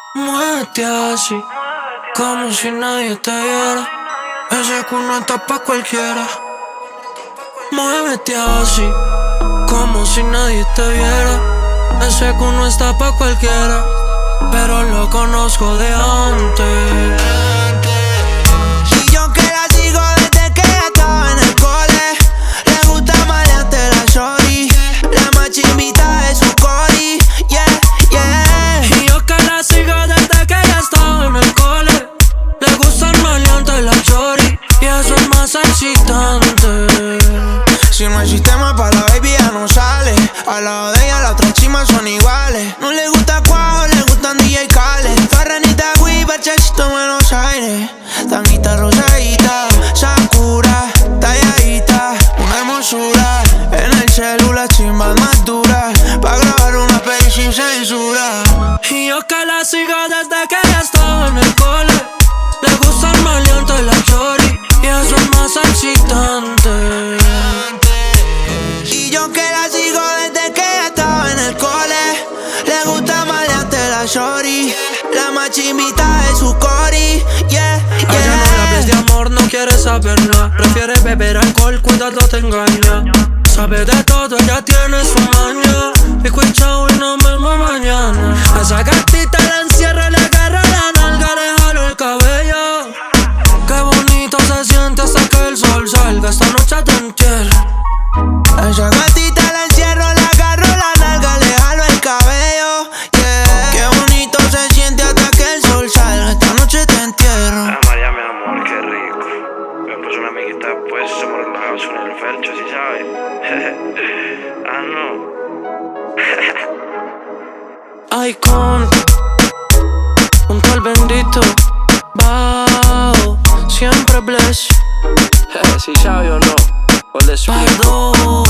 Muévete así, como si nadie te viera. Ese culo está pa' cualquiera. Muévete así, como si nadie te viera. Ese culo está pa' cualquiera, pero lo conozco de antes. Y yo que la sigo desde que ella estaba en el cole. Le gusta maleante la shorty, la más chimbita de su cori. Yeah, yeah. Y yo que la sigo desde que ella estaba en el cole. Le gusta el maleante la shorty, y eso es más excitante. Si no hay sistema para la baby ya no sale. Al lado de ella las otras chimas son iguales. No le gusta cuajo, le gustan DJ Khaled. Farranita, Wii, Chachito en Buenos Aires. Tanguita rosadita, Sakura, talladita, una hermosura. En el celular chimbas más duras, pa' grabar una peli sin censura. Y yo que la sigo desde que ella estaba en el cole. Le gusta el maleante la shorty, y eso es más excitante. Y yo que la sigo desde que ella estaba en el cole. Le gusta maleante la shorty, la más chimbita de su cori. Yeah, yeah. A ella no le hables de amor, no quiere saber nada. Prefiere beber alcohol, cuidado te engaña. Sabe de todo, ella tiene su maña. Pico y chao y nos vemos mañana. A esa gatita la encierra, le agarra la nalga, le jalo el cabello. Qué bonito se siente hasta que el sol salga. Esta noche te entierro. A esa gatita la encierro, le agarro la nalga, le jalo el cabello. Yeah. Qué bonito se siente hasta que el sol salga. Esta noche te entierro. Ah, María, mi amor, qué rico. Me puso una amiguita después, somos relajados con el fercho, ¿sí sabes? Ah, no. Icon, junto al bendito Bao, siempre bless. Si sabe o no, o le explico. Pardo.